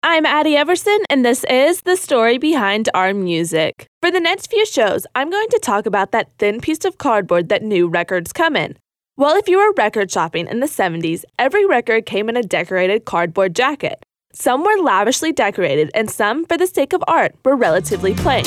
I'm Addie Everson, and this is The Story Behind Our Music. For the next few shows, I'm going to talk about that thin piece of cardboard that new records come in. Well, if you were record shopping in the 70s, every record came in a decorated cardboard jacket. Some were lavishly decorated, and some, for the sake of art, were relatively plain.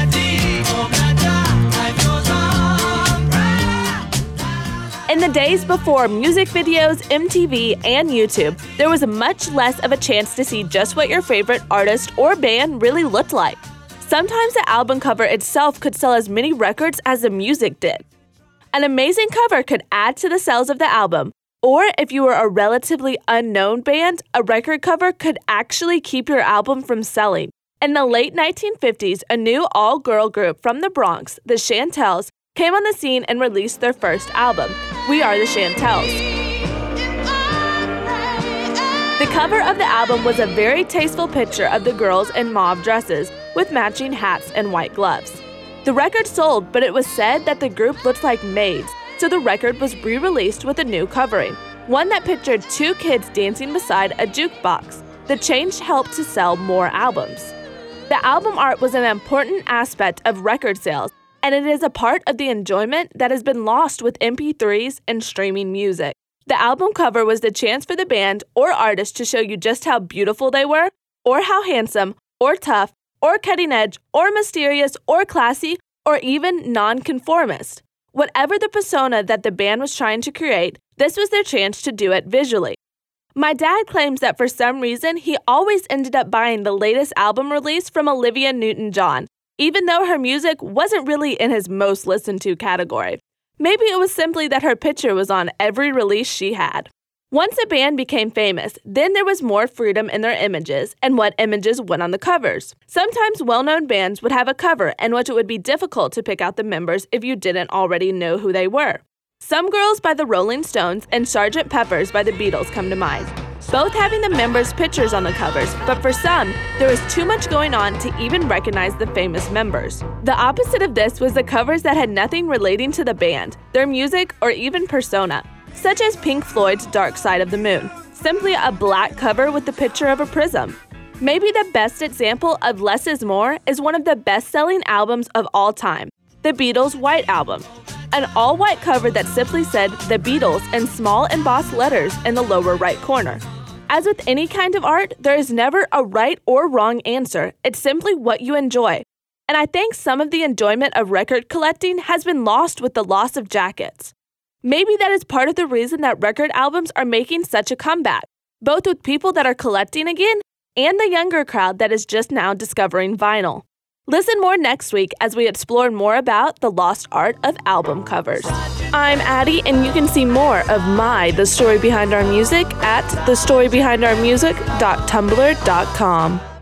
In the days before music videos, MTV, and YouTube, there was much less of a chance to see just what your favorite artist or band really looked like. Sometimes the album cover itself could sell as many records as the music did. An amazing cover could add to the sales of the album, or if you were a relatively unknown band, a record cover could actually keep your album from selling. In the late 1950s, a new all-girl group from the Bronx, the Chantels, came on the scene and released their first album, We Are the Chantels. The cover of the album was a very tasteful picture of the girls in mauve dresses with matching hats and white gloves. The record sold, but it was said that the group looked like maids, so the record was re-released with a new covering, one that pictured two kids dancing beside a jukebox. The change helped to sell more albums. The album art was an important aspect of record sales, and it is a part of the enjoyment that has been lost with MP3s and streaming music. The album cover was the chance for the band or artist to show you just how beautiful they were, or how handsome, or tough, or cutting edge, or mysterious, or classy, or even nonconformist. Whatever the persona that the band was trying to create, this was their chance to do it visually. My dad claims that for some reason, he always ended up buying the latest album release from Olivia Newton-John, even though her music wasn't really in his most listened to category. Maybe it was simply that her picture was on every release she had. Once a band became famous, then there was more freedom in their images and what images went on the covers. Sometimes well-known bands would have a cover in which it would be difficult to pick out the members if you didn't already know who they were. Some Girls by the Rolling Stones and Sgt. Pepper's by the Beatles come to mind, both having the members' pictures on the covers, but for some, there was too much going on to even recognize the famous members. The opposite of this was the covers that had nothing relating to the band, their music, or even persona, such as Pink Floyd's Dark Side of the Moon, simply a black cover with the picture of a prism. Maybe the best example of less is more is one of the best-selling albums of all time, the Beatles' White Album, an all-white cover that simply said The Beatles in small embossed letters in the lower right corner. As with any kind of art, there is never a right or wrong answer. It's simply what you enjoy. And I think some of the enjoyment of record collecting has been lost with the loss of jackets. Maybe that is part of the reason that record albums are making such a comeback, both with people that are collecting again and the younger crowd that is just now discovering vinyl. Listen more next week as we explore more about the lost art of album covers. I'm Addie, and you can see more of The Story Behind Our Music at thestorybehindOurmusic.tumblr.com.